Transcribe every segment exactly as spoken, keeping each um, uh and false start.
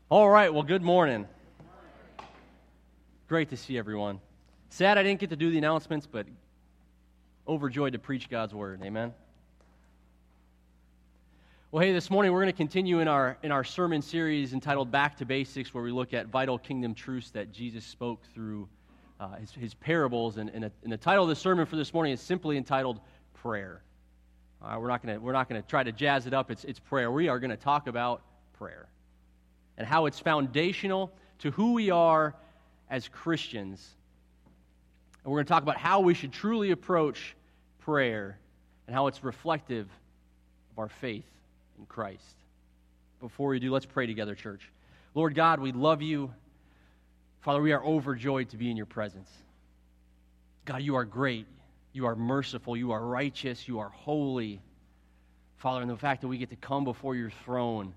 All right, well, good morning. Great to see everyone. Sad I didn't get to do the announcements, but overjoyed to preach God's word. Amen. Well, hey, this morning we're going to continue in our in our sermon series entitled Back to Basics, where we look at vital kingdom truths that Jesus spoke through uh, his, his parables. And, and, a, and the title of the sermon for this morning is simply entitled Prayer. Uh, we're not going to we're not going to try to jazz it up. It's it's prayer. We are going to talk about prayer and how it's foundational to who we are as Christians. And we're going to talk about how we should truly approach prayer and how it's reflective of our faith in Christ. Before we do, let's pray together, church. Lord God, we love you. Father, we are overjoyed to be in your presence. God, you are great. You are merciful. You are righteous. You are holy. Father, and the fact that we get to come before your throne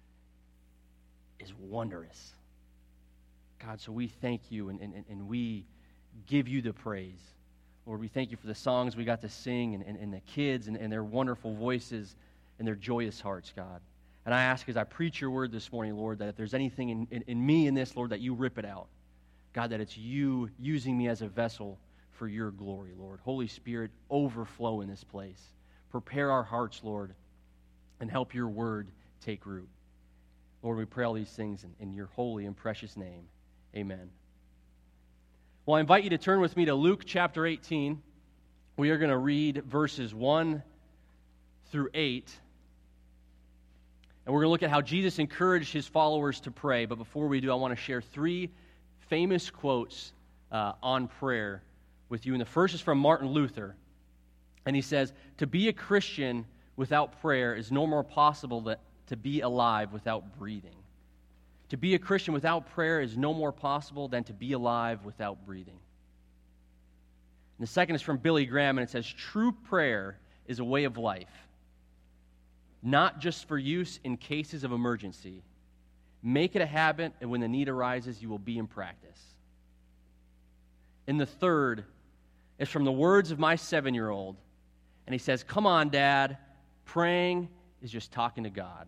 is wondrous. God, so we thank you and, and, and we give you the praise. Lord, we thank you for the songs we got to sing and, and, and the kids and, and their wonderful voices and their joyous hearts, God. And I ask as I preach your word this morning, Lord, that if there's anything in, in, in me in this, Lord, that you rip it out. God, that it's you using me as a vessel for your glory, Lord. Holy Spirit, overflow in this place. Prepare our hearts, Lord, and help your word take root. Lord, we pray all these things in, in your holy and precious name. Amen. Well, I invite you to turn with me to Luke chapter eighteen. We are going to read verses one through eight. And we're going to look at how Jesus encouraged his followers to pray. But before we do, I want to share three famous quotes uh, on prayer with you. And the first is from Martin Luther. And he says, "To be a Christian without prayer is no more possible than to be alive without breathing. To be a Christian without prayer is no more possible than to be alive without breathing." And the second is from Billy Graham, and it says, "True prayer is a way of life, not just for use in cases of emergency. Make it a habit, and when the need arises, you will be in practice." And the third is from the words of my seven-year-old, and he says, "Come on, Dad, praying is just talking to God."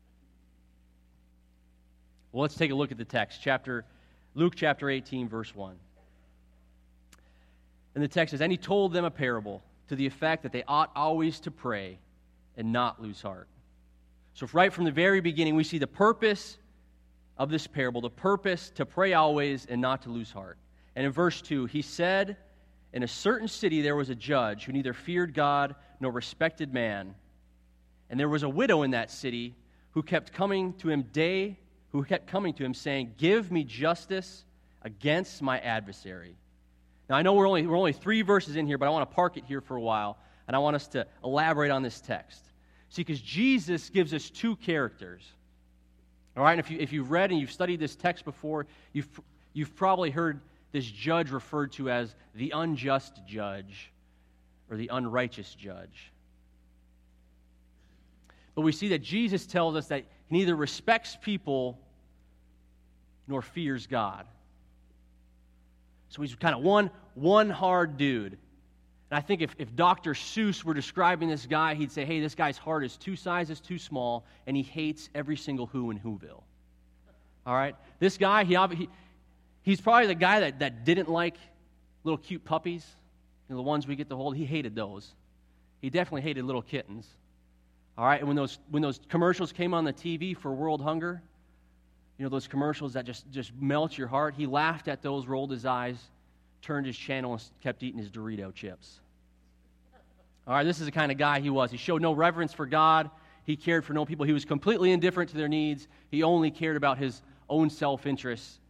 Well, let's take a look at the text, chapter Luke chapter eighteen, verse one. And the text says, "And he told them a parable to the effect that they ought always to pray and not lose heart." So right from the very beginning, we see the purpose of this parable, the purpose to pray always and not to lose heart. And in verse two, he said, "In a certain city there was a judge who neither feared God nor respected man. And there was a widow in that city who kept coming to him day, who kept coming to him saying, 'Give me justice against my adversary.'" Now I know we're only we're only three verses in here, but I want to park it here for a while, and I want us to elaborate on this text. See, because Jesus gives us two characters. All right, and if you if you've read and you've studied this text before, you've you've probably heard this judge referred to as the unjust judge or the unrighteous judge. But we see that Jesus tells us that he neither respects people nor fears God. So he's kind of one, one hard dude. And I think if, if Doctor Seuss were describing this guy, he'd say, hey, this guy's heart is two sizes too small, and he hates every single who in Whoville. All right? This guy, he, he he's probably the guy that, that didn't like little cute puppies, you know, the ones we get to hold. He hated those. He definitely hated little kittens. All right, and when those when those commercials came on the T V for world hunger, you know, those commercials that just, just melt your heart, he laughed at those, rolled his eyes, turned his channel, and kept eating his Dorito chips. All right, this is the kind of guy he was. He showed no reverence for God. He cared for no people. He was completely indifferent to their needs. He only cared about his own self-interest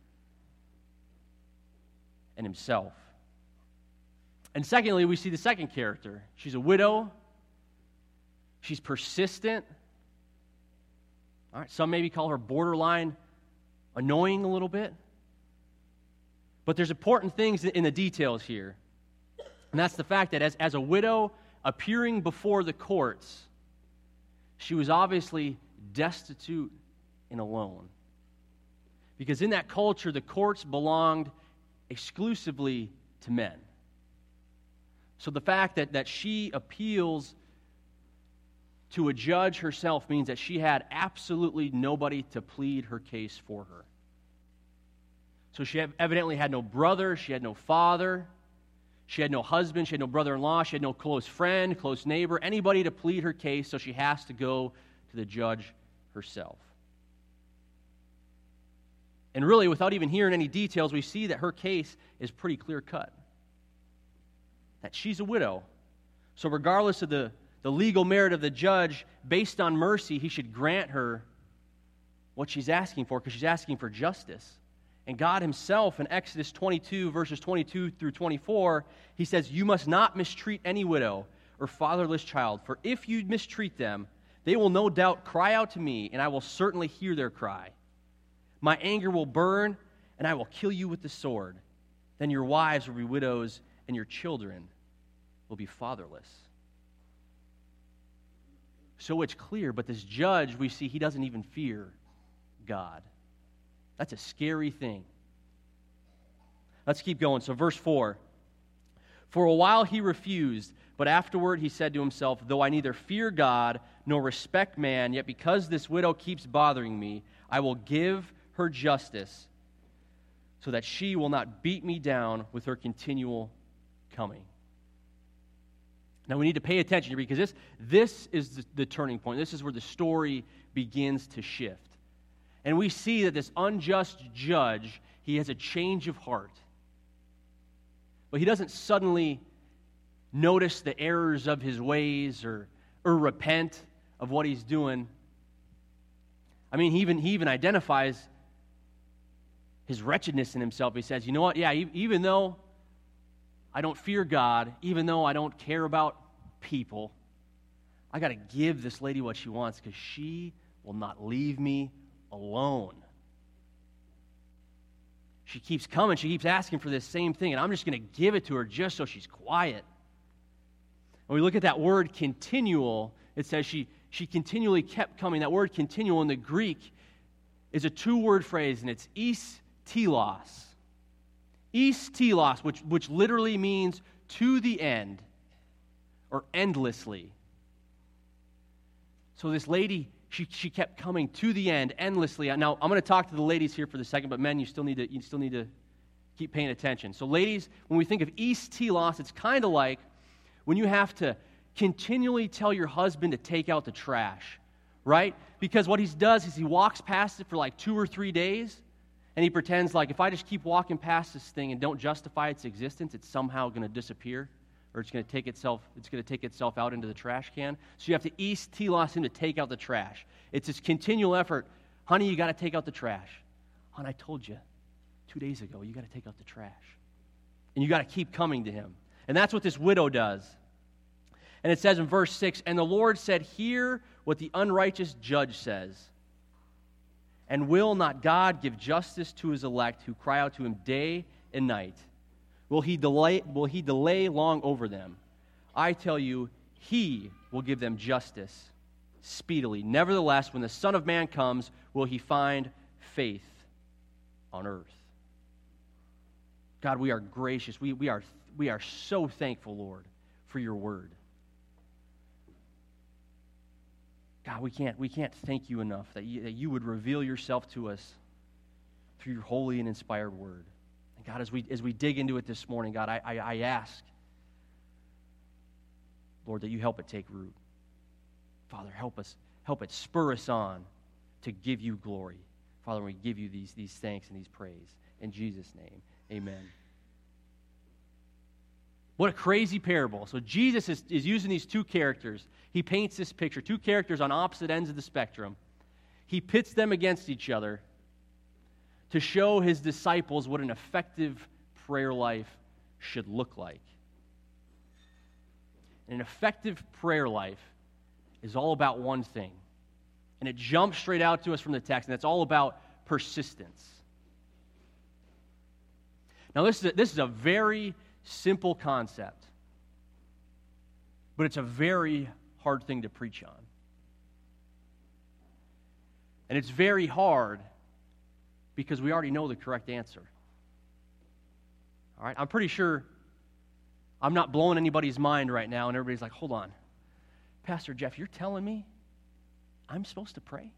and himself. And secondly, we see the second character. She's a widow. She's persistent. All right, some maybe call her borderline annoying a little bit. But there's important things in the details here. And that's the fact that as, as a widow appearing before the courts, she was obviously destitute and alone. Because in that culture, the courts belonged exclusively to men. So the fact that, that she appeals to a judge herself means that she had absolutely nobody to plead her case for her. So she evidently had no brother, she had no father, she had no husband, she had no brother-in-law, she had no close friend, close neighbor, anybody to plead her case, so she has to go to the judge herself. And really, without even hearing any details, we see that her case is pretty clear-cut. That she's a widow. So regardless of the, the legal merit of the judge, based on mercy, he should grant her what she's asking for, because she's asking for justice. And God himself in Exodus twenty-two, verses twenty-two through twenty-four, he says, "You must not mistreat any widow or fatherless child, for if you mistreat them, they will no doubt cry out to me, and I will certainly hear their cry. My anger will burn, and I will kill you with the sword. Then your wives will be widows, and your children will be fatherless." So it's clear, but this judge, we see, he doesn't even fear God. That's a scary thing. Let's keep going. So verse four. "For a while he refused, but afterward he said to himself, 'Though I neither fear God nor respect man, yet because this widow keeps bothering me, I will give her justice so that she will not beat me down with her continual coming.'" Now we need to pay attention here, because this, this is the, the turning point. This is where the story begins to shift. And we see that this unjust judge, he has a change of heart. But he doesn't suddenly notice the errors of his ways or, or repent of what he's doing. I mean, he even, he even identifies his wretchedness in himself. He says, you know what, yeah, even though I don't fear God, even though I don't care about people, I got to give this lady what she wants, because she will not leave me alone. She keeps coming, she keeps asking for this same thing, and I'm just going to give it to her just so she's quiet. When we look at that word continual, it says she, she continually kept coming. That word continual in the Greek is a two-word phrase, and it's is telos. Is telos, which, which literally means to the end or endlessly. So this lady, she, she kept coming to the end endlessly. Now, I'm going to talk to the ladies here for the second, but men, you still need to, you still need to keep paying attention. So ladies, when we think of is telos, it's kind of like when you have to continually tell your husband to take out the trash, right? Because what he does is he walks past it for like two or three days, and he pretends like, if I just keep walking past this thing and don't justify its existence, it's somehow going to disappear, or it's going to take itself, it's going to take itself out into the trash can. So you have to is telos him to take out the trash. It's this continual effort. Honey, you got to take out the trash. Hon, I told you two days ago, you got to take out the trash. And you got to keep coming to him. And that's what this widow does. And it says in verse six, "And the Lord said, hear what the unrighteous judge says. And will not God give justice to his elect who cry out to him day and night? Will he delay, will he delay long over them? I tell you, he will give them justice speedily. Nevertheless, when the Son of Man comes, will he find faith on earth?" God, we are gracious. We, we, are, we are so thankful, Lord, for your word. God, we can't, we can't thank you enough that you, that you would reveal yourself to us through your holy and inspired word. And God, as we, as we dig into it this morning, God, I, I, I ask, Lord, that you help it take root. Father, help us, help it spur us on to give you glory. Father, we give you these, these thanks and these praise. In Jesus' name, amen. What a crazy parable. So Jesus is, is using these two characters. He paints this picture, two characters on opposite ends of the spectrum. He pits them against each other to show his disciples what an effective prayer life should look like. An effective prayer life is all about one thing. And it jumps straight out to us from the text, and it's all about persistence. Now, this is a, this is a very simple concept, but it's a very hard thing to preach on. And it's very hard because we already know the correct answer. All right, I'm pretty sure I'm not blowing anybody's mind right now, and everybody's like, hold on. Pastor Jeff, you're telling me I'm supposed to pray?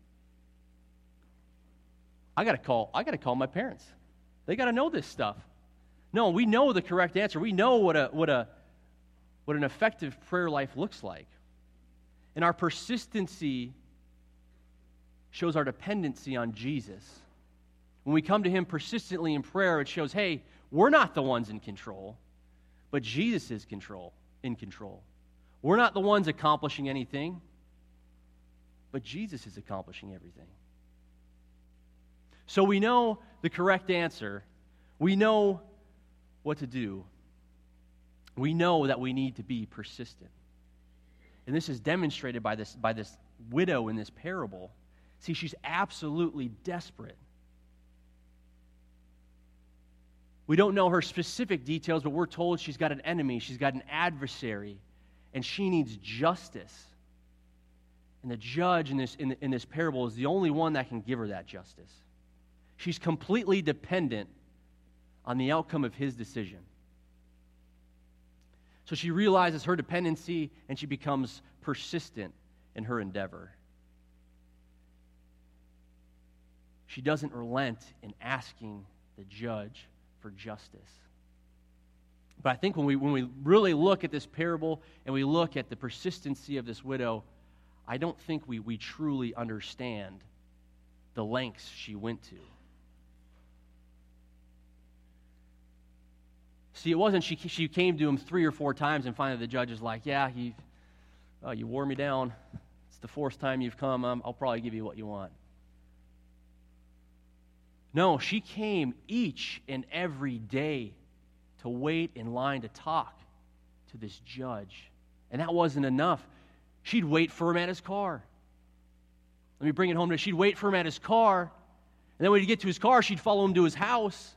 I got to call, I got to call my parents. They got to know this stuff. No, we know the correct answer. We know what a what a what an effective prayer life looks like. And our persistency shows our dependency on Jesus. When we come to him persistently in prayer, it shows, hey, we're not the ones in control, but Jesus is control, in control. We're not the ones accomplishing anything, but Jesus is accomplishing everything. So we know the correct answer. We know what to do. We know that we need to be persistent. And this is demonstrated by this, by this widow in this parable. See, she's absolutely desperate. We don't know her specific details, but we're told she's got an enemy, she's got an adversary, and she needs justice. And the judge in this, in, in this parable is the only one that can give her that justice. She's completely dependent on the outcome of his decision. So she realizes her dependency, and she becomes persistent in her endeavor. She doesn't relent in asking the judge for justice. But I think when we when we really look at this parable and we look at the persistency of this widow, I don't think we, we truly understand the lengths she went to. See, it wasn't she she came to him three or four times, and finally the judge is like, yeah, you, uh, you wore me down. It's the fourth time you've come. Um, I'll probably give you what you want. No, she came each and every day to wait in line to talk to this judge. And that wasn't enough. She'd wait for him at his car. Let me bring it home to she'd wait for him at his car, and then when he'd get to his car, she'd follow him to his house.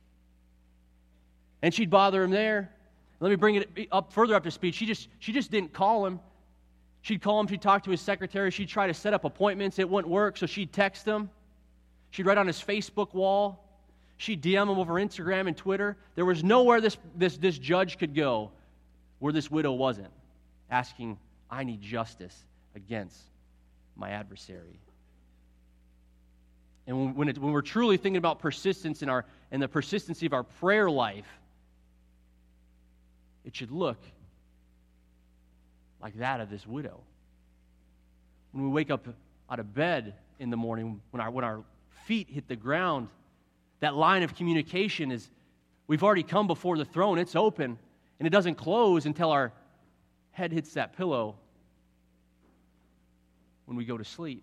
And she'd bother him there. Let me bring it up further up to speed. She just she just didn't call him. She'd call him, she'd talk to his secretary, she'd try to set up appointments. It wouldn't work, so she'd text him. She'd write on his Facebook wall. She'd D M him over Instagram and Twitter. There was nowhere this, this, this judge could go where this widow wasn't, asking, I need justice against my adversary. And when, when, it, when we're truly thinking about persistence in our and the persistency of our prayer life, it should look like that of this widow. When we wake up out of bed in the morning, when our when our feet hit the ground, that line of communication is, we've already come before the throne, it's open, and it doesn't close until our head hits that pillow when we go to sleep.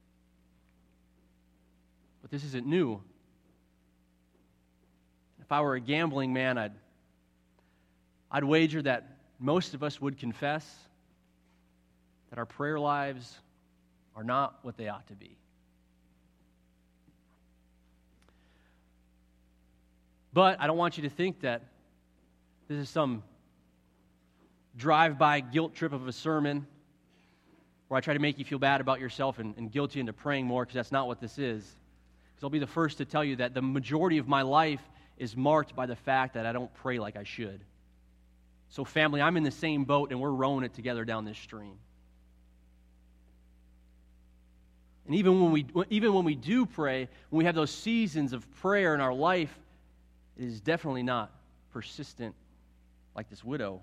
But this isn't new. If I were a gambling man, I'd, I'd wager that most of us would confess that our prayer lives are not what they ought to be. But I don't want you to think that this is some drive-by guilt trip of a sermon where I try to make you feel bad about yourself and, and guilt you into praying more, because that's not what this is. Because I'll be the first to tell you that the majority of my life is marked by the fact that I don't pray like I should. So family, I'm in the same boat, and we're rowing it together down this stream. And even when we even when we do pray, when we have those seasons of prayer in our life, it is definitely not persistent like this widow.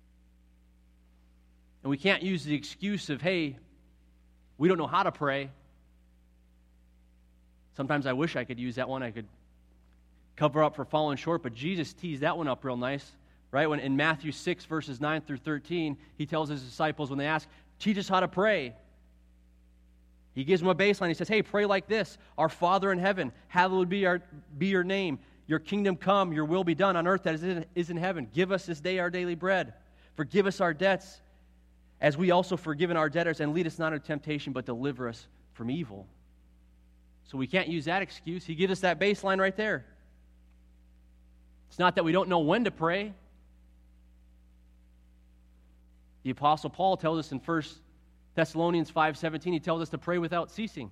And we can't use the excuse of, hey, we don't know how to pray. Sometimes I wish I could use that one. I could cover up for falling short, but Jesus teased that one up real nice, right? When in Matthew six, verses nine through thirteen, he tells his disciples when they ask, teach us how to pray. He gives them a baseline. He says, hey, pray like this. Our Father in heaven, hallowed be, our, be your name. Your kingdom come, your will be done on earth as it is in heaven. Give us this day our daily bread. Forgive us our debts as we also forgiven our debtors, and lead us not into temptation, but deliver us from evil. So we can't use that excuse. He gives us that baseline right there. It's not that we don't know when to pray. The Apostle Paul tells us in First Thessalonians five seventeen, he tells us to pray without ceasing.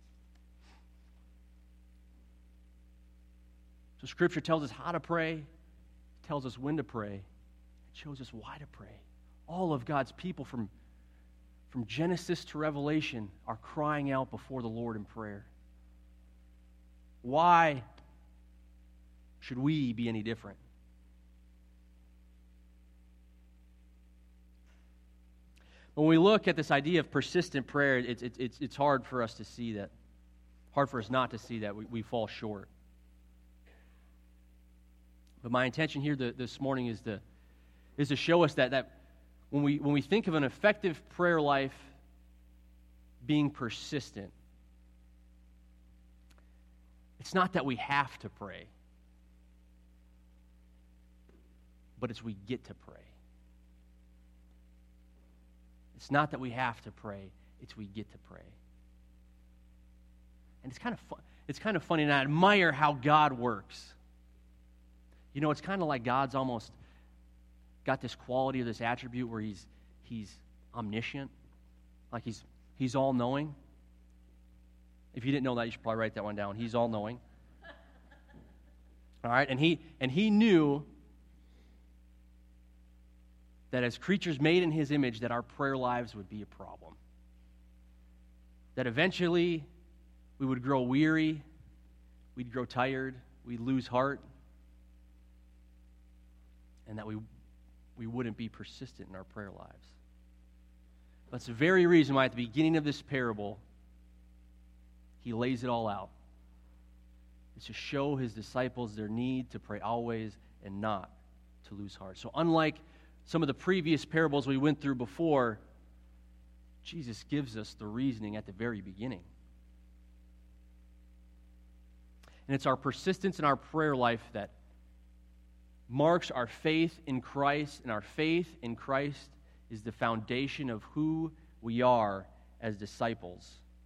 So Scripture tells us how to pray, it tells us when to pray, it shows us why to pray. All of God's people from, from from Genesis to Revelation, are crying out before the Lord in prayer. Why should we be any different? When we look at this idea of persistent prayer, it's, it's, it's hard for us to see that. Hard for us not to see that. We, we fall short. But my intention here the, this morning is to, is to show us that, that when we, when we think of an effective prayer life being persistent, it's not that we have to pray, but it's we get to pray. It's not that we have to pray, it's we get to pray. And it's kind of fun, it's kind of funny, and I admire how God works. You know, it's kind of like God's almost got this quality or this attribute where he's he's omniscient, like he's he's all-knowing. If you didn't know that, you should probably write that one down. He's all-knowing. All right, and he and he knew that as creatures made in his image, that our prayer lives would be a problem. That eventually we would grow weary, we'd grow tired, we'd lose heart, and that we we wouldn't be persistent in our prayer lives. That's the very reason why at the beginning of this parable, he lays it all out. It's to show his disciples their need to pray always and not to lose heart. So unlike some of the previous parables we went through before, Jesus gives us the reasoning at the very beginning. And it's our persistence in our prayer life that marks our faith in Christ, and our faith in Christ is the foundation of who we are as disciples.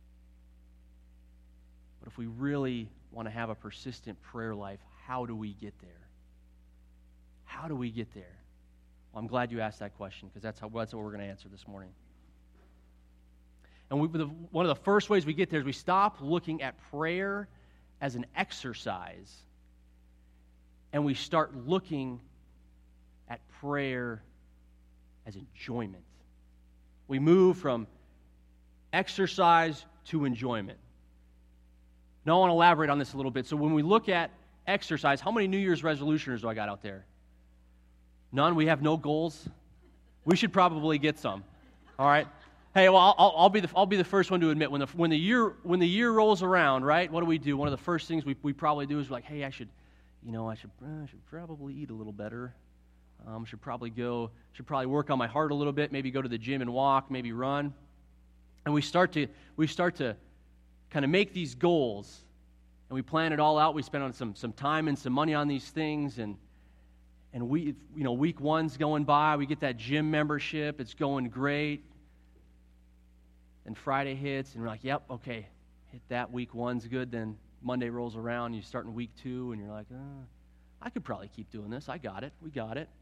But if we really want to have a persistent prayer life, how do we get there? How do we get there? Well, I'm glad you asked that question, because that's, how, that's what we're going to answer this morning. And we, the, one of the first ways we get there is we stop looking at prayer as an exercise, and we start looking at prayer as enjoyment. We move from exercise to enjoyment. Now I want to elaborate on this a little bit. So when we look at exercise, how many New Year's resolutions do I got out there? None? We have no goals? We should probably get some. All right? Hey, well, I'll, I'll be the I'll be the first one to admit when the when the year when the year rolls around, right? What do we do? One of the first things we we probably do is we're like, hey, I should, you know, I should I should probably eat a little better. Um, should probably go should probably work on my heart a little bit. Maybe go to the gym and walk. Maybe run. And we start to we start to kind of make these goals, and we plan it all out. We spend on some some time and some money on these things, and and we you know week one's going by. We get that gym membership. It's going great. And Friday hits, and we're like, yep, okay, hit that. Week one's good. Then Monday rolls around, you start in week two, and you're like, uh, I could probably keep doing this. I got it. We got it.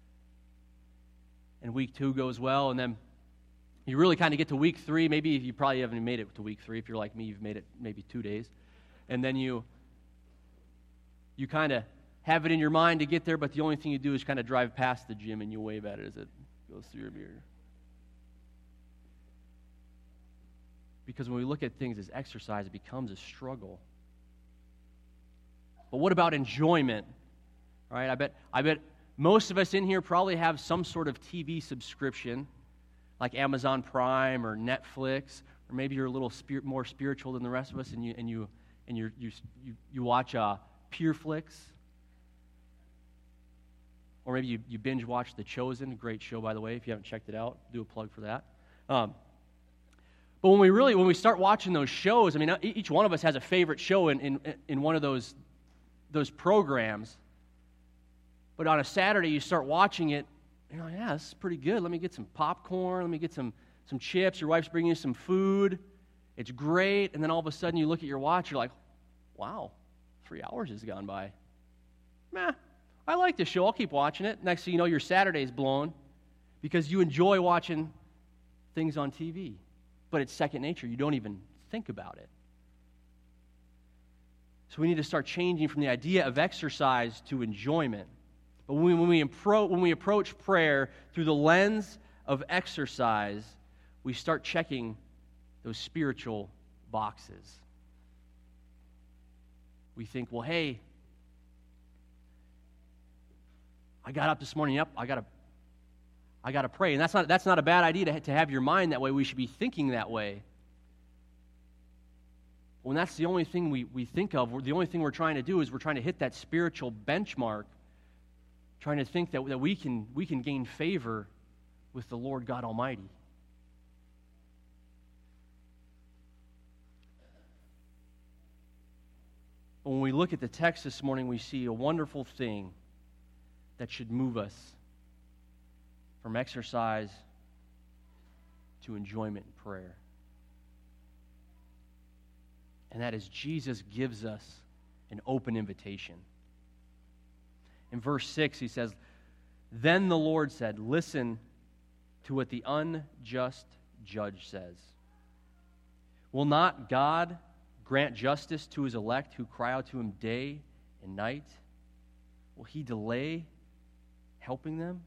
And week two goes well, and then you really kind of get to week three. Maybe you probably haven't made it to week three. If you're like me, you've made it maybe two days. And then you you kind of have it in your mind to get there, but the only thing you do is kind of drive past the gym, and you wave at it as it goes through your mirror. Because when we look at things as exercise, it becomes a struggle. But what about enjoyment? All right, I bet I bet most of us in here probably have some sort of T V subscription, like Amazon Prime or Netflix, or maybe you're a little spirit, more spiritual than the rest of us, and you and you and you you you, you watch uh, PureFlix, or maybe you, you binge watch The Chosen, a great show by the way. If you haven't checked it out, do a plug for that. Um, But when we really, when we start watching those shows, I mean, each one of us has a favorite show in, in, in one of those, those programs. But on a Saturday, you start watching it, and you're like, yeah, this is pretty good. Let me get some popcorn. Let me get some, some chips. Your wife's bringing you some food. It's great. And then all of a sudden, you look at your watch, you're like, wow, three hours has gone by. Meh, I like this show. I'll keep watching it. Next thing you know, your Saturday's blown because you enjoy watching things on T V. But it's second nature. You don't even think about it. So we need to start changing from the idea of exercise to enjoyment. But when we, when we, appro- when we approach prayer through the lens of exercise, we start checking those spiritual boxes. We think, well, hey, I got up this morning, yep, I got to I got to pray. And that's not that's not a bad idea to, to have your mind that way. We should be thinking that way. When that's the only thing we, we think of, the only thing we're trying to do is we're trying to hit that spiritual benchmark, trying to think that, that we can we can gain favor with the Lord God Almighty. When we look at the text this morning, we see a wonderful thing that should move us from exercise to enjoyment in prayer. And that is Jesus gives us an open invitation. In verse six, he says, "Then the Lord said, listen to what the unjust judge says. Will not God grant justice to his elect who cry out to him day and night? Will he delay helping them?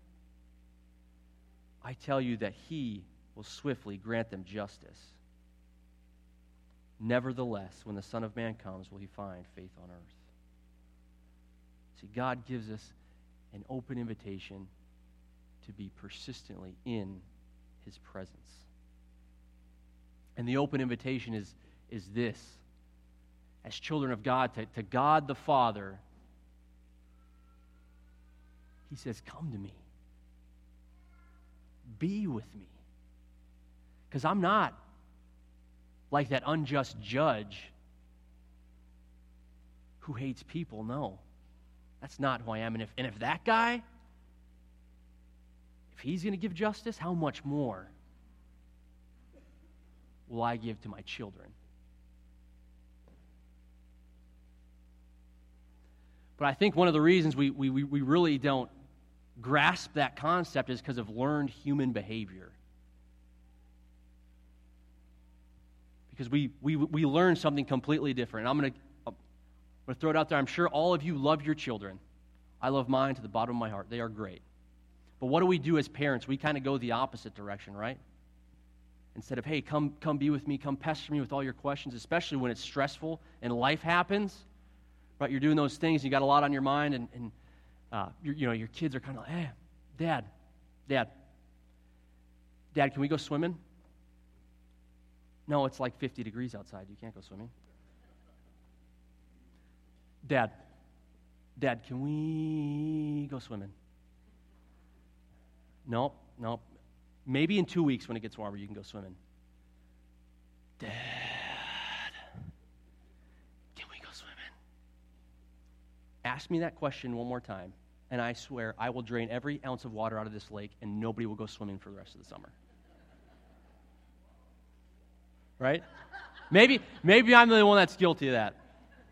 I tell you that he will swiftly grant them justice. Nevertheless, when the Son of Man comes, will he find faith on earth?" See, God gives us an open invitation to be persistently in his presence. And the open invitation is, is this. As children of God, to, to God the Father, he says, come to me. Be with me. Because I'm not like that unjust judge who hates people. No, that's not who I am. And if, and if that guy, if he's going to give justice, how much more will I give to my children? But I think one of the reasons we, we, we really don't grasp that concept is because of learned human behavior. Because we, we, we learn something completely different. I'm going to I'm going to throw it out there. I'm sure all of you love your children. I love mine to the bottom of my heart. They are great. But what do we do as parents? We kind of go the opposite direction, right? Instead of, hey, come, come be with me, come pester me with all your questions, especially when it's stressful and life happens. Right, you're doing those things, you got a lot on your mind, and, and uh, you know your kids are kind of like, hey, Dad, Dad, Dad, can we go swimming? No, it's like fifty degrees outside. You can't go swimming. Dad, Dad, can we go swimming? Nope, nope. Maybe in two weeks when it gets warmer, you can go swimming. Dad. Ask me that question one more time, and I swear I will drain every ounce of water out of this lake, and nobody will go swimming for the rest of the summer. Right? Maybe, maybe I'm the only one that's guilty of that.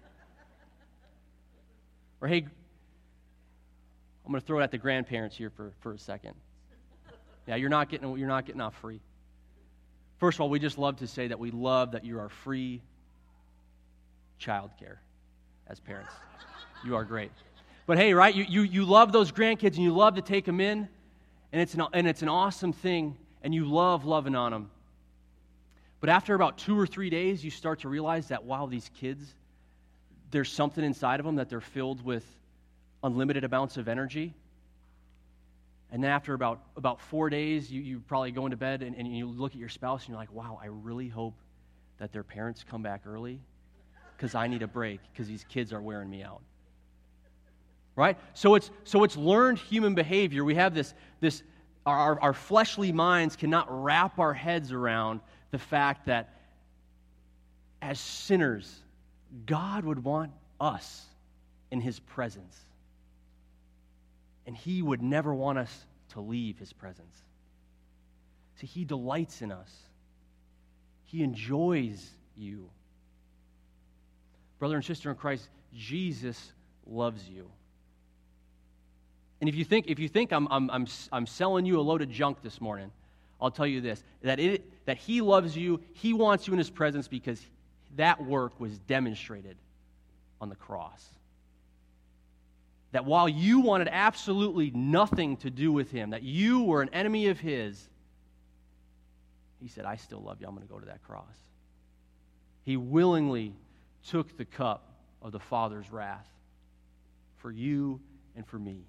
Or, hey, I'm going to throw it at the grandparents here for, for a second. Yeah, you're not getting you're not getting off free. First of all, we just love to say that we love that you are free childcare as parents. You are great. But hey, right, you, you, you love those grandkids and you love to take them in, and it's, an, and it's an awesome thing, and you love loving on them. But after about two or three days, you start to realize that, wow, these kids, there's something inside of them that they're filled with unlimited amounts of energy. And then after about, about four days, you, you probably go into bed and, and you look at your spouse and you're like, wow, I really hope that their parents come back early because I need a break because these kids are wearing me out. Right? So it's so it's learned human behavior. We have this, this our, our fleshly minds cannot wrap our heads around the fact that as sinners, God would want us in his presence. And he would never want us to leave his presence. See, he delights in us. He enjoys you. Brother and sister in Christ, Jesus loves you. And if you think if you think I'm I'm I'm I'm selling you a load of junk this morning, I'll tell you this: that it that he loves you, he wants you in his presence because that work was demonstrated on the cross. That while you wanted absolutely nothing to do with him, that you were an enemy of his, He said, I still love you. I'm going to go to that cross. He willingly took the cup of the Father's wrath for you and for me,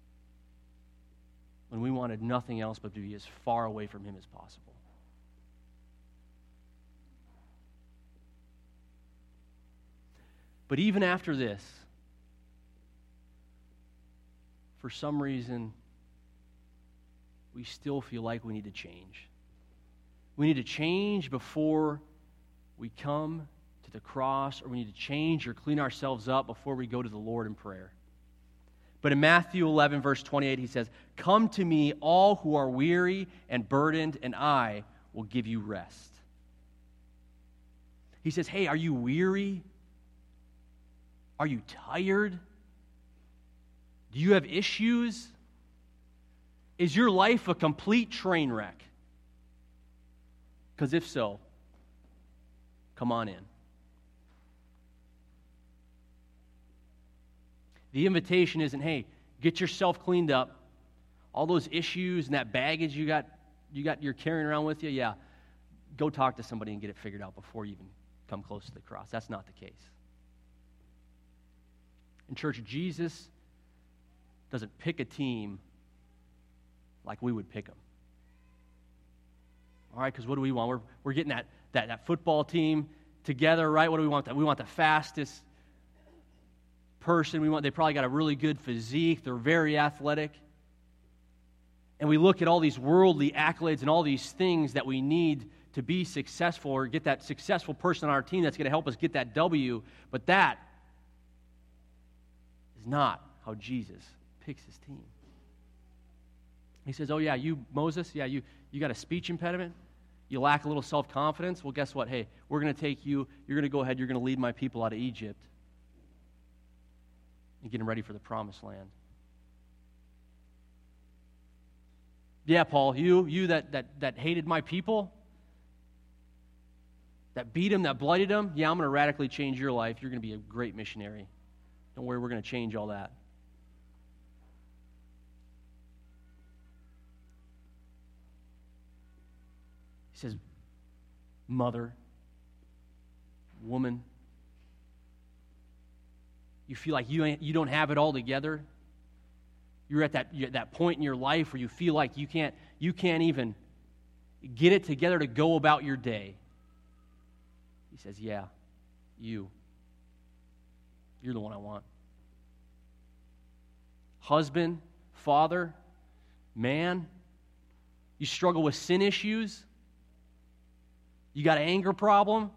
when we wanted nothing else but to be as far away from him as possible. But even after this, for some reason, we still feel like we need to change. We need to change before we come to the cross, or we need to change or clean ourselves up before we go to the Lord in prayer. But in Matthew eleven, verse twenty-eight, he says, "Come to me, all who are weary and burdened, and I will give you rest." He says, hey, are you weary? Are you tired? Do you have issues? Is your life a complete train wreck? Because if so, come on in. The invitation isn't, hey, get yourself cleaned up. All those issues and that baggage you got, you got you're carrying around with you, yeah, go talk to somebody and get it figured out before you even come close to the cross. That's not the case. In church, Jesus doesn't pick a team like we would pick them. All right, because what do we want? We're, we're getting that, that, that football team together, right? What do we want? We want the fastest person. We want. They probably got a really good physique. They're very athletic. And we look at all these worldly accolades and all these things that we need to be successful or get that successful person on our team that's going to help us get that W. But that is not how Jesus picks his team. He says, oh yeah, you, Moses, yeah, you, you got a speech impediment? You lack a little self-confidence? Well, guess what? Hey, we're going to take you, you're going to go ahead, you're going to lead my people out of Egypt and get them ready for the promised land. Yeah, Paul, you, you that, that, that hated my people, that beat them, that blighted them, yeah, I'm going to radically change your life. You're going to be a great missionary. Don't worry, we're going to change all that. He says, mother, woman, you feel like you ain't, you don't have it all together. You're at that, you're at that point in your life where you feel like you can't, you can't even get it together to go about your day. He says, yeah, you. You're the one I want. Husband, father, man, you struggle with sin issues. You got an anger problem?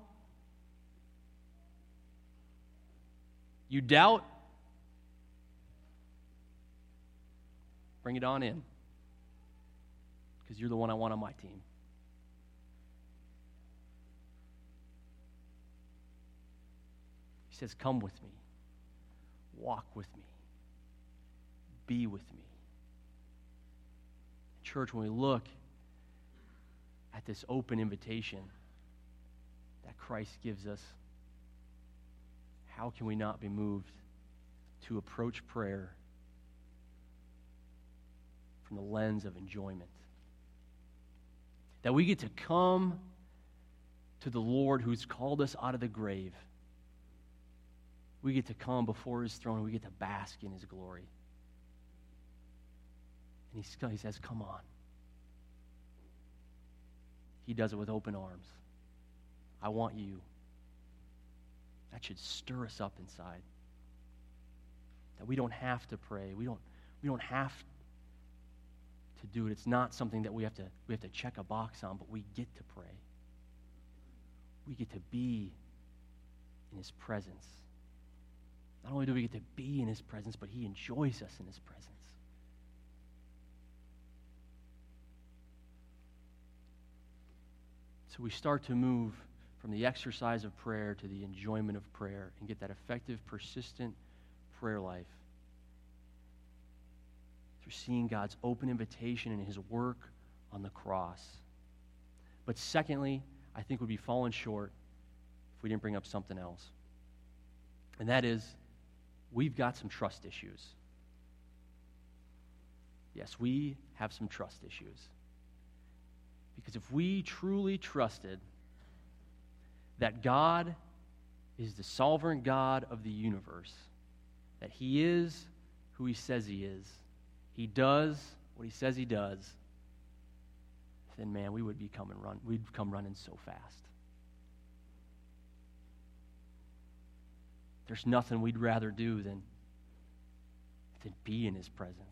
You doubt? Bring it on in. Because you're the one I want on my team. He says, come with me. Walk with me. Be with me. Church, when we look at this open invitation that Christ gives us, how can we not be moved to approach prayer from the lens of enjoyment? That we get to come to the Lord who's called us out of the grave. We get to come before his throne and we get to bask in his glory. And he, he says, come on. He does it with open arms. I want you. That should stir us up inside. That we don't have to pray. We don't, we don't have to do it. It's not something that we have to we have to check a box on, but we get to pray. We get to be in his presence. Not only do we get to be in his presence, but he enjoys us in his presence. So we start to move from the exercise of prayer to the enjoyment of prayer and get that effective, persistent prayer life through seeing God's open invitation and his work on the cross. But secondly, I think we'd be falling short if we didn't bring up something else. And that is, we've got some trust issues. Yes, we have some trust issues. Because if we truly trusted that God is the sovereign God of the universe, that he is who he says he is, he does what he says he does, then man, we would be coming run, we'd come running so fast. There's nothing we'd rather do than, than be in his presence.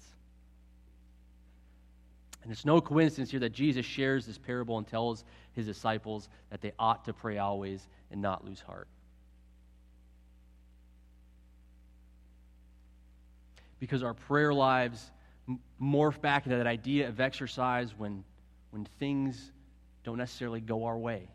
And it's no coincidence here that Jesus shares this parable and tells his disciples that they ought to pray always and not lose heart. Because our prayer lives morph back into that idea of exercise when, when things don't necessarily go our way.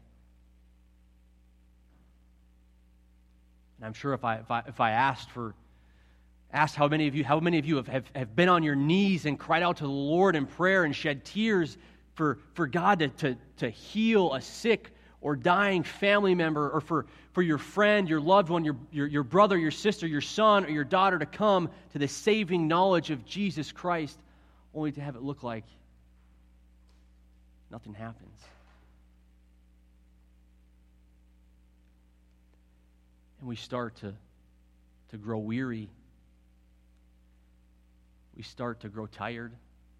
And I'm sure if I if I if I asked for asked how many of you how many of you have, have, have been on your knees and cried out to the Lord in prayer and shed tears for, for God to, to, to heal a sick or dying family member, or for, for your friend, your loved one, your, your, your brother, your sister, your son, or your daughter to come to the saving knowledge of Jesus Christ, only to have it look like nothing happens. And we start to, to grow weary. We start to grow tired.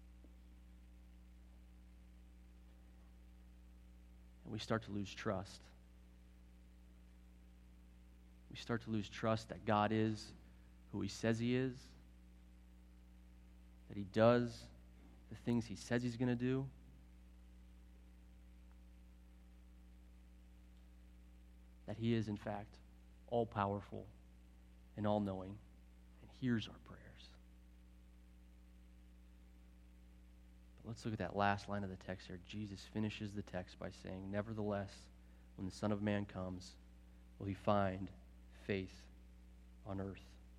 And we start to lose trust. We start to lose trust that God is who he says he is, that he does the things he says he's going to do. That he is, in fact, all-powerful and all-knowing, and hears our prayers. But let's look at that last line of the text here. Jesus finishes the text by saying, "Nevertheless, when the Son of Man comes, will he find faith on earth?"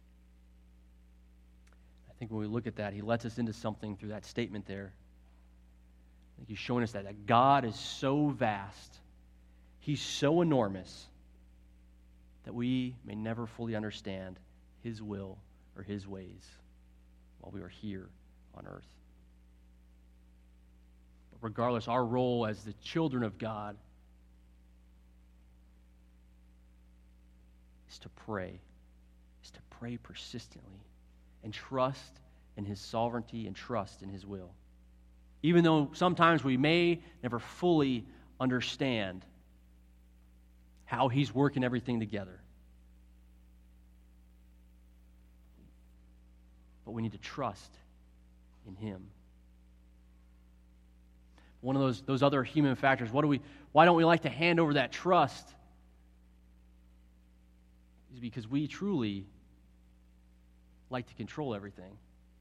I think when we look at that, he lets us into something through that statement there. I think he's showing us that, that God is so vast, he's so enormous, that we may never fully understand his will or his ways while we are here on earth. But regardless, our role as the children of God is to pray, is to pray persistently and trust in his sovereignty and trust in his will. Even though sometimes we may never fully understand how he's working everything together. But we need to trust in him. One of those, those other human factors, what do we, why don't we like to hand over that trust? Is because we truly like to control everything.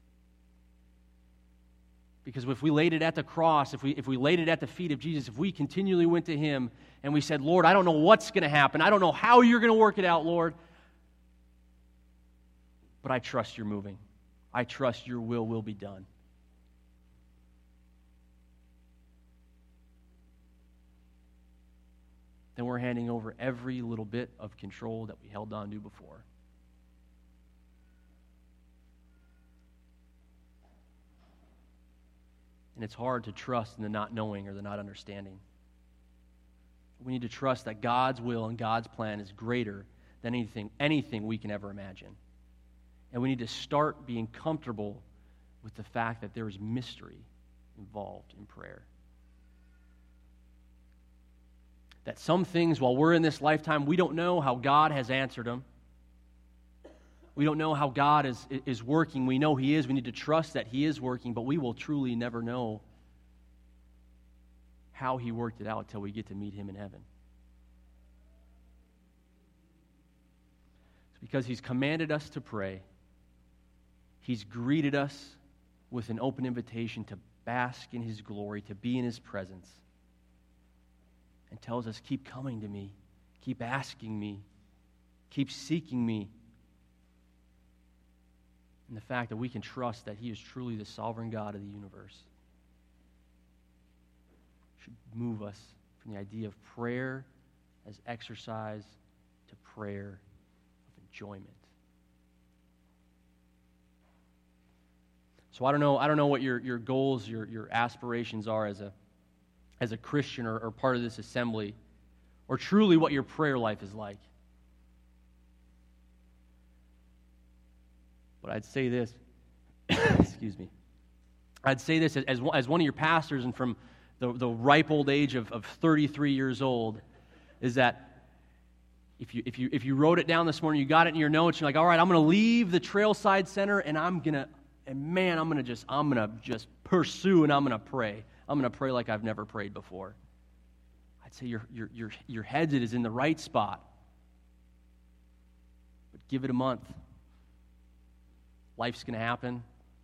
Because if we laid it at the cross, if we if we laid it at the feet of Jesus, if we continually went to him and we said, "Lord, I don't know what's going to happen. I don't know how you're going to work it out, Lord. But I trust you're moving. I trust your will will be done." Then we're handing over every little bit of control that we held on to before. And it's hard to trust in the not knowing or the not understanding. We need to trust that God's will and God's plan is greater than anything, anything we can ever imagine. And we need to start being comfortable with the fact that there is mystery involved in prayer. That some things, while we're in this lifetime, we don't know how God has answered them. We don't know how God is, is working. We know he is. We need to trust that he is working, but we will truly never know how he worked it out until we get to meet him in heaven. It's because he's commanded us to pray. He's greeted us with an open invitation to bask in his glory, to be in his presence. And tells us, keep coming to me. Keep asking me. Keep seeking me. And the fact that we can trust that he is truly the sovereign God of the universe should move us from the idea of prayer as exercise to prayer of enjoyment. So I don't know, I don't know what your, your goals, your, your aspirations are as a as a Christian or, or part of this assembly, or truly what your prayer life is like. But I'd say this, excuse me, I'd say this as, as one of your pastors and from the, the ripe old age of, of thirty-three years old, is that if you, if, you, if you wrote it down this morning, you got it in your notes, you're like, all right, I'm going to leave the Trailside Center and I'm going to, and man, I'm going to just, I'm going to just pursue and I'm going to pray. I'm going to pray like I've never prayed before. I'd say your, your, your, your head is in the right spot. But give it a month. Life's going to happen.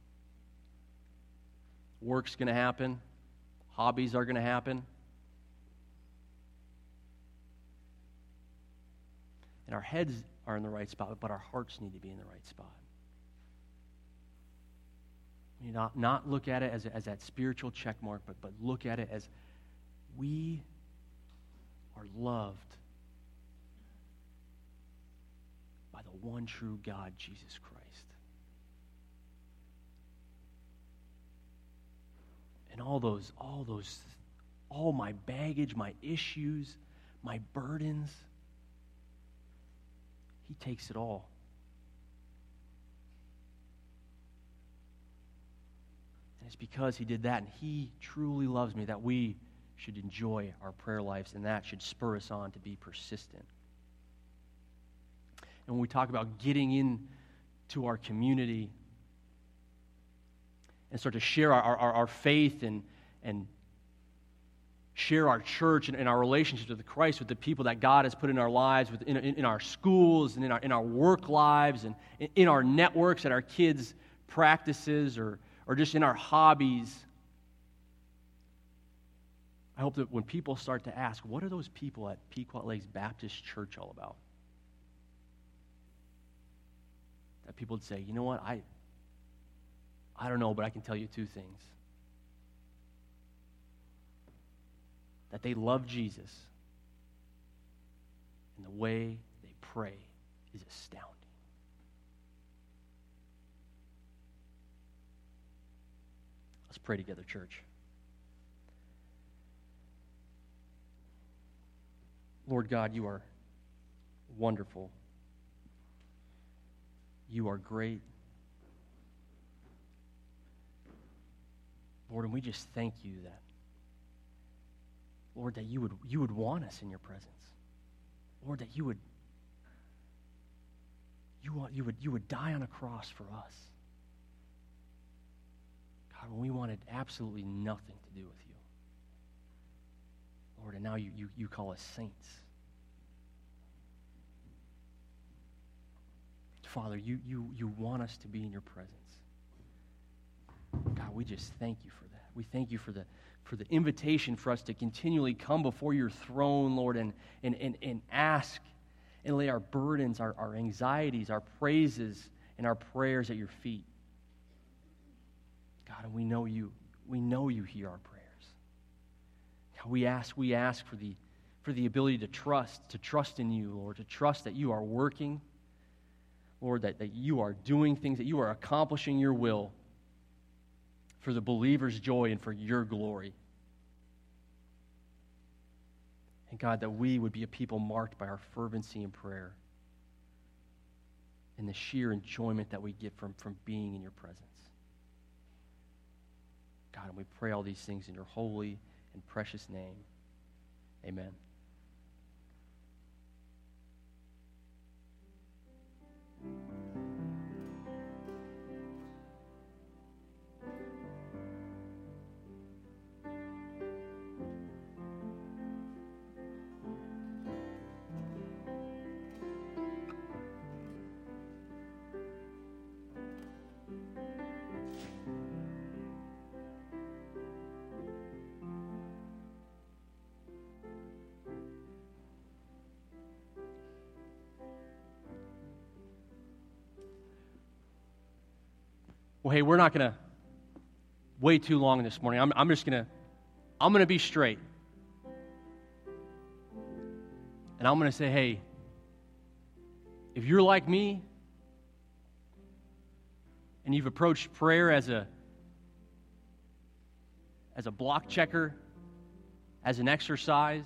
Work's going to happen. Hobbies are going to happen. And our heads are in the right spot, but our hearts need to be in the right spot. You not, not look at it as, a, as that spiritual check mark, but, but look at it as we are loved by the one true God, Jesus Christ. And all those, all those, all my baggage, my issues, my burdens, He takes it all. And it's because He did that, and He truly loves me, that we should enjoy our prayer lives, and that should spur us on to be persistent. And when we talk about getting into our community and start to share our, our, our faith and, and share our church and, and our relationships with Christ, with the people that God has put in our lives, with, in, in, in our schools and in our, in our work lives and in, in our networks at our kids' practices or, or just in our hobbies, I hope that when people start to ask, what are those people at Pequot Lakes Baptist Church all about? That people would say, you know what, I, I don't know, but I can tell you two things. That they love Jesus, and the way they pray is astounding. Let's pray together, church. Lord God, you are wonderful. You are great. Lord, and we just thank you that, Lord, that you would you would want us in your presence. Lord, that you would you want you would you would die on a cross for us. God, when we wanted absolutely nothing to do with you. Lord, and now you you, you call us saints. Father, you you you want us to be in your presence. God, we just thank you for that. We thank you for the for the invitation for us to continually come before your throne, Lord, and and, and, and ask and lay our burdens, our, our anxieties, our praises, and our prayers at your feet. God, and we know you, we know you hear our prayers. God, we ask, we ask for the for the ability to trust, to trust in you, Lord, to trust that you are working, Lord, that, that you are doing things, that you are accomplishing your will for the believer's joy and for your glory. And God, that we would be a people marked by our fervency in prayer and the sheer enjoyment that we get from, from being in your presence. God, and we pray all these things in your holy and precious name. Amen. Well, hey, we're not going to wait too long this morning. I'm, I'm just going to, I'm going to be straight. And I'm going to say, hey, if you're like me and you've approached prayer as a, as a block checker, as an exercise.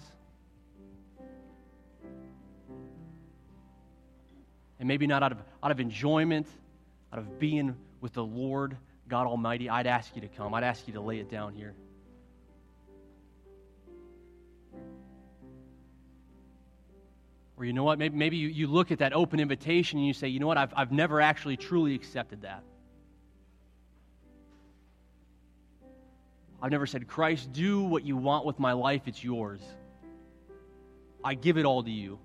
And maybe not out of, out of enjoyment, out of being with the Lord God Almighty, I'd ask you to come. I'd ask you to lay it down here. Or you know what, maybe, maybe you, you look at that open invitation and you say, you know what, I've, I've never actually truly accepted that. I've never said, Christ, do what you want with my life, it's yours. I give it all to you.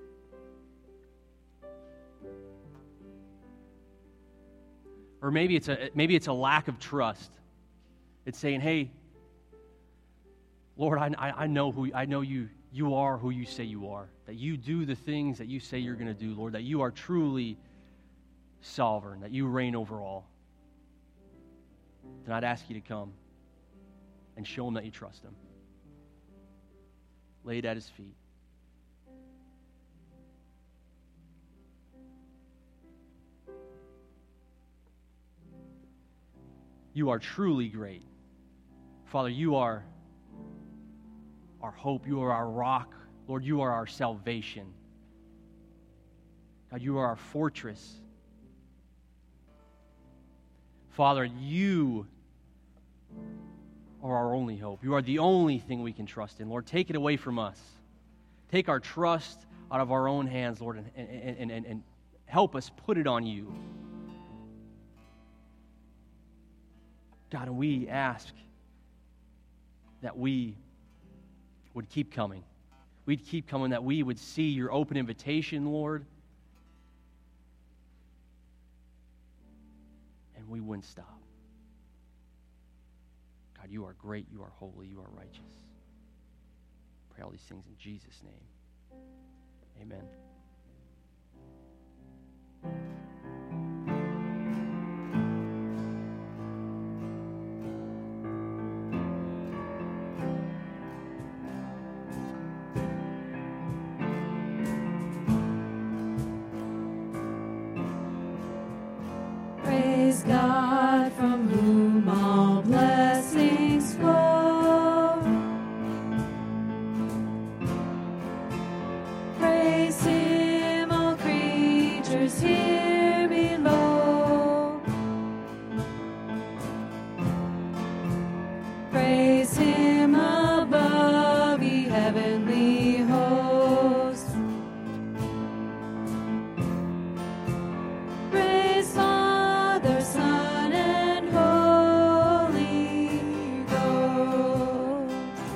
Or maybe it's a maybe it's a lack of trust. It's saying, hey, Lord, I, I know who I know you you are who you say you are. That you do the things that you say you're going to do, Lord. That you are truly sovereign. That you reign over all. Then I'd ask you to come and show him that you trust him. Lay it at his feet. You are truly great. Father, you are our hope. You are our rock. Lord, you are our salvation. God, you are our fortress. Father, you are our only hope. You are the only thing we can trust in. Lord, take it away from us. Take our trust out of our own hands, Lord, and, and, and, and help us put it on you. God, and we ask that we would keep coming. We'd keep coming, that we would see your open invitation, Lord, and we wouldn't stop. God, you are great, you are holy, you are righteous. Pray all these things in Jesus' name. Amen. Praise God, from whom all blessings flow. Praise him, all creatures here below. Praise him above, ye heavenly hosts. Praise Father, Son, and Holy Ghost.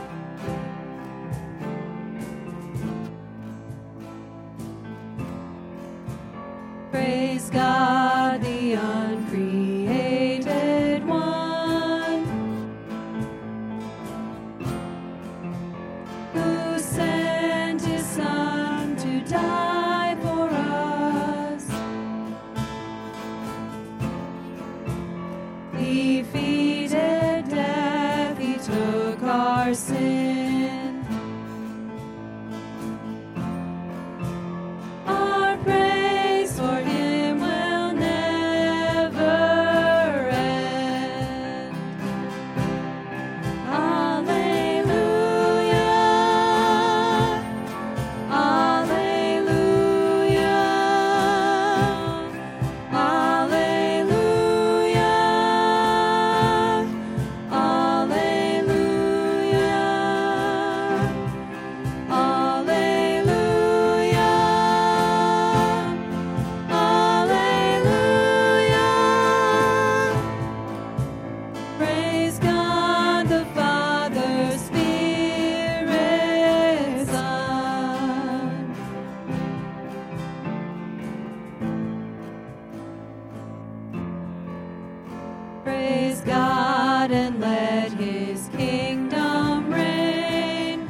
Praise God, the uncreated one, who sent his Son to die for us. He defeated death, he took our sin. Our praise for him will never end. Alleluia, alleluia, alleluia, alleluia, alleluia, alleluia. Praise God the Father, Spirit, Son. Praise God and let his kingdom reign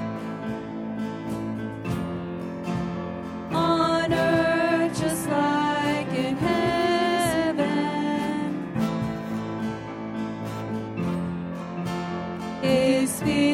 on earth just like in heaven. His Spirit